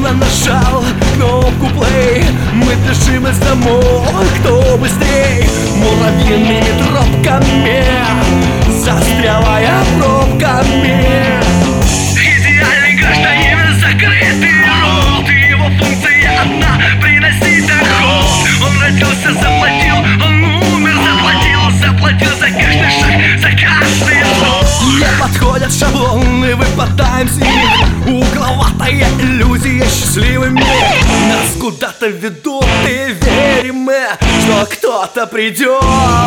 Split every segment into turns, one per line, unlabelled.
Кто-то нажал кнопку play, мы бежим из домов, кто быстрей. Муравьиными тропками, застрявая пробками.
Идеальный гражданин, закрытый рот, его функция одна — приносить доход. Он родился, заплатил, он умер, заплатил за каждый шаг, за каждый вдох.
Не подходят шаблоны, выпадаем с них. Угловатая иллюзия, счастливый мир. Нас куда-то ведут, и верим мы, что кто-то придет.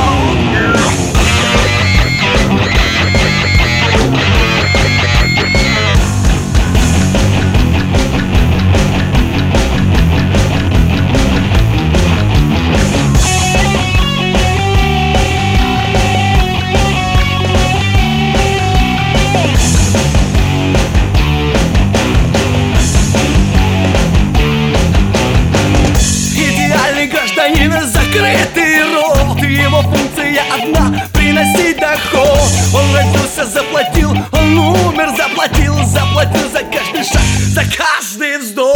Закрытый рот, его функция одна — приносить доход. Он родился, заплатил, он умер, заплатил за каждый шаг, за каждый вздох.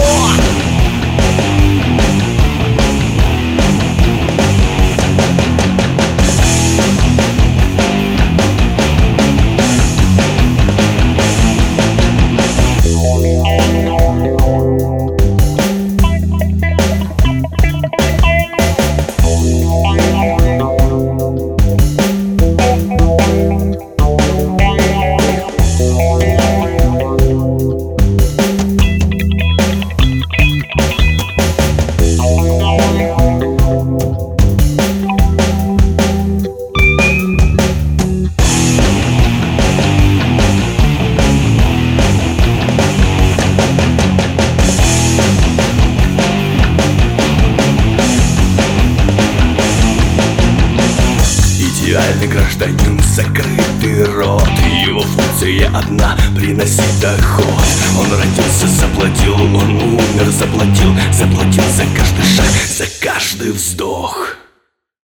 Идеальный гражданин, закрытый рот, его функция одна — приносить доход. Он родился, заплатил, он умер, заплатил за каждый шаг, за каждый вздох.